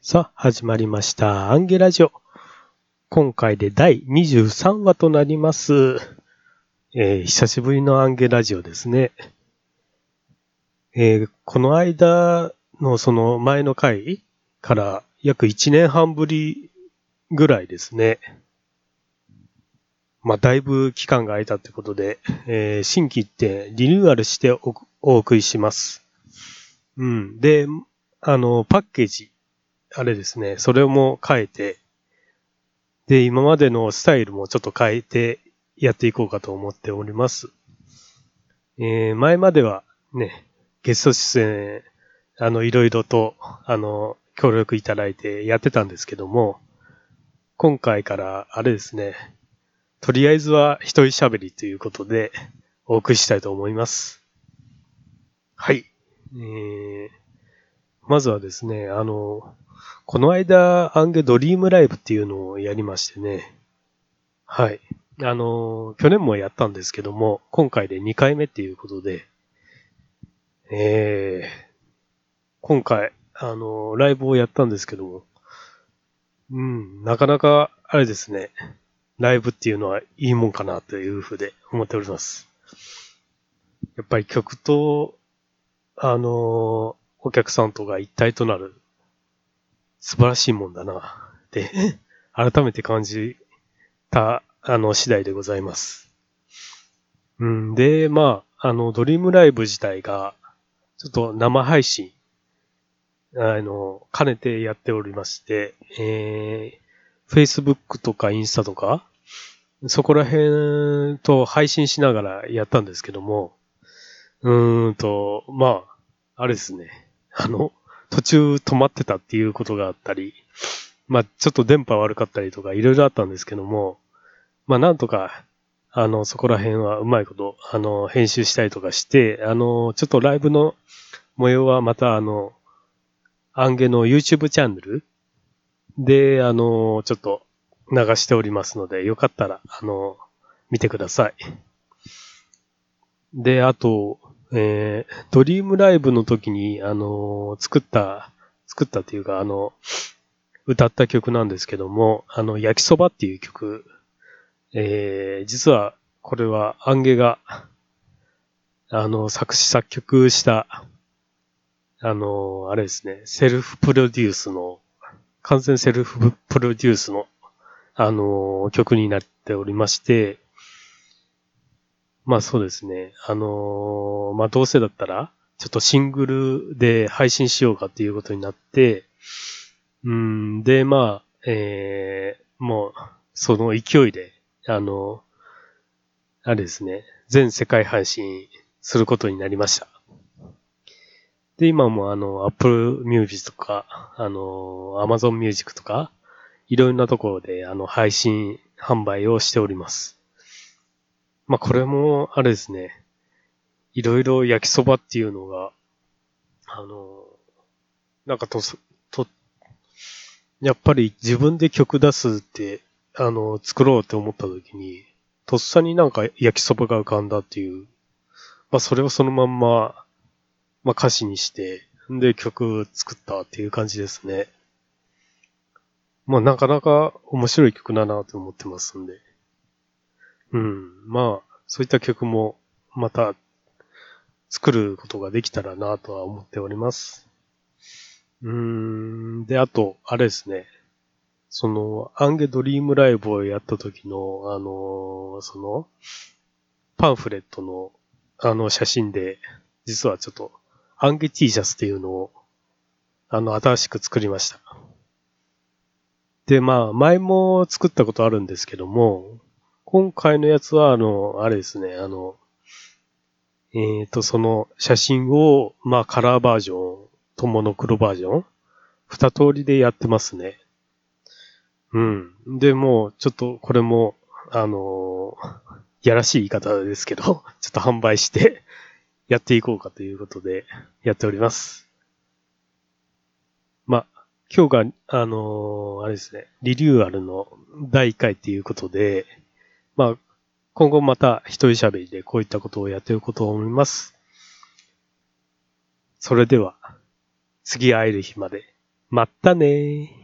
さあ、始まりました。アンゲラジオ。今回で第23話となります。久しぶりのアンゲラジオですね。この間のその前の回から約1年半ぶりぐらいですね。だいぶ期間が空いたということで、新規ってリニューアルしてお送りします。で、パッケージ、あれですね、それも変えて、で、今までのスタイルもちょっと変えてやっていこうかと思っております。前まではね、ゲスト出演、いろいろと、協力いただいてやってたんですけども、今回からあれですね、とりあえずは一人喋りということで、お送りしたいと思います。はい。まずはですね、この間、アンゲドリームライブっていうのをやりましてね。はい。去年もやったんですけども、今回で2回目っていうことで、今回、ライブをやったんですけども、なかなか、あれですね、ライブっていうのはいいもんかなというふうで思っております。やっぱり曲と、お客さんとが一体となる素晴らしいもんだな、って改めて感じた、次第でございます。で、ドリームライブ自体が、ちょっと生配信、兼ねてやっておりまして、Facebook とかインスタとか、そこら辺と配信しながらやったんですけども、あれですね。途中止まってたっていうことがあったり、ちょっと電波悪かったりとかいろいろあったんですけども、なんとか、そこら辺はうまいこと、編集したりとかして、ちょっとライブの模様はまた、アンゲの YouTube チャンネルで、ちょっと流しておりますので、よかったら、見てください。で、あと、ドリームライブの時に、作ったっていうか、歌った曲なんですけども、焼きそばっていう曲、実は、これは、アンゲが、作詞作曲した、あれですね、セルフプロデュースの、完全セルフプロデュースの、曲になっておりまして、そうですね、どうせだったら、ちょっとシングルで配信しようかっていうことになって、で、もう、その勢いで、あれですね、全世界配信することになりました。で、今もApple Music とか、Amazon Music とか、いろんなところで、配信販売をしております。これも、あれですね、いろいろ焼きそばっていうのが、なんかやっぱり自分で曲出すって、作ろうって思った時に、とっさになんか焼きそばが浮かんだっていう、それをそのまんま、歌詞にして、で、曲作ったっていう感じですね。なかなか面白い曲だなと思ってますんで。そういった曲も、また、作ることができたらなとは思っております。で、あと、あれですね。その、アンゲドリームライブをやった時の、その、パンフレットの、写真で、実はちょっと、アンゲ T シャツっていうのを、新しく作りました。で、前も作ったことあるんですけども、今回のやつは、あれですね、その写真を、カラーバージョンとモノクロバージョン、二通りでやってますね。で、もう、ちょっとこれも、やらしい言い方ですけど、ちょっと販売してやっていこうかということでやっております。今日が、あれですね、リニューアルの第1回っていうことで、今後また一人喋りでこういったことをやっていこうと思います。それでは、次会える日まで。 まったねー。